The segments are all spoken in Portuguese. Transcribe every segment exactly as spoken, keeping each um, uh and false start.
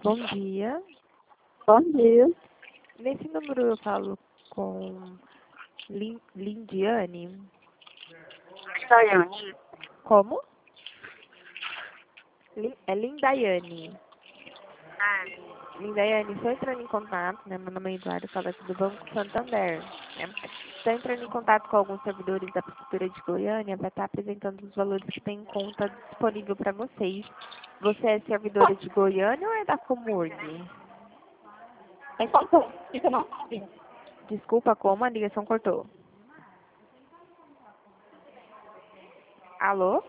Bom dia. Bom dia. Nesse número eu falo com Lin Lindiane. Daiane. Como? Lin é Lindaiane. Ah, Lindaiane, estou entrando em contato, né? Meu nome é Eduardo, falo aqui do Banco Santander. Né? Estou entrando em contato com alguns servidores da Prefeitura de Goiânia para estar apresentando os valores que tem em conta disponível para vocês. Você é servidora de Goiânia ou é da Comurg? tem quanto? Fica não. Desculpa, como? A ligação cortou. Alô?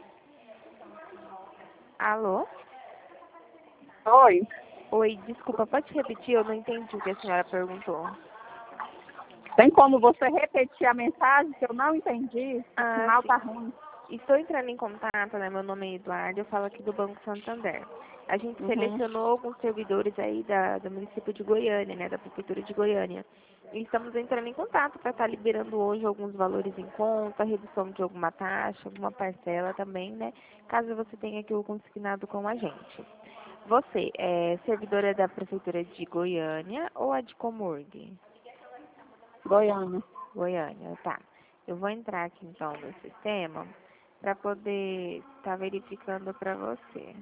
Alô? Oi. Oi, desculpa, pode repetir? Eu não entendi o que a senhora perguntou. Tem como você repetir a mensagem que eu não entendi? O Ah, sinal sim. tá ruim. Estou entrando em contato, né? Meu nome é Eduardo, eu falo aqui do Banco Santander. A gente Uhum. selecionou alguns servidores aí da, do município de Goiânia, né? Da Prefeitura de Goiânia. E estamos entrando em contato para estar liberando hoje alguns valores em conta, redução de alguma taxa, alguma parcela também, né? Caso você tenha aqui o consignado com a gente. Você é servidora da Prefeitura de Goiânia ou a de Comurg? Goiânia. Goiânia, tá. Eu vou entrar aqui então no sistema para poder estar verificando para você.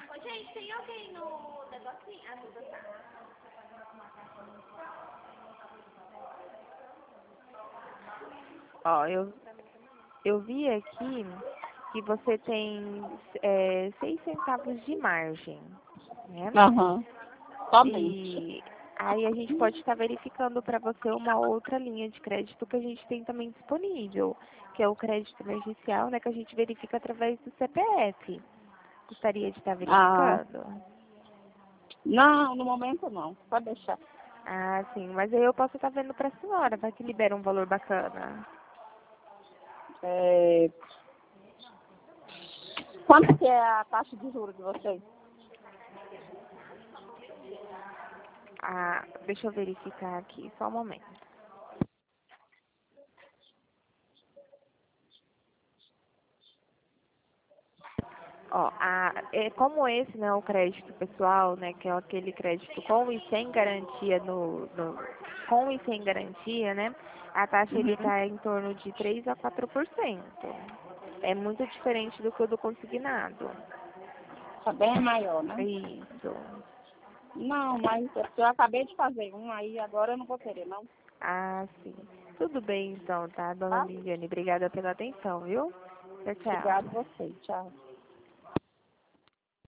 Ó, eu, eu vi aqui que você tem é, seis centavos de margem, né? Aham. Somente. E aí a gente pode estar verificando para você uma outra linha de crédito que a gente tem também disponível, que é o crédito emergencial, né? Que a gente verifica através do C P F. Gostaria de estar Ah, verificando? não, no momento não. Pode deixar. Ah, sim, mas aí eu posso estar vendo para a senhora, vai que libera um valor bacana. É... Quanto que é a taxa de juros de vocês? Ah, deixa eu verificar aqui, só um momento. Ó, a, é, como esse, né, o crédito pessoal, né, que é aquele crédito com e sem garantia no, no com e sem garantia, né, a taxa ele Uhum. está em torno de três a quatro por cento. É muito diferente do que o do consignado. Tá bem maior, né? Isso. Não, mas eu acabei de fazer um, aí agora eu não vou querer, não. Ah, sim. Tudo bem então, tá, dona Tá? Liviane? Obrigada pela atenção, viu? Tchau, Obrigado tchau. a você. Tchau.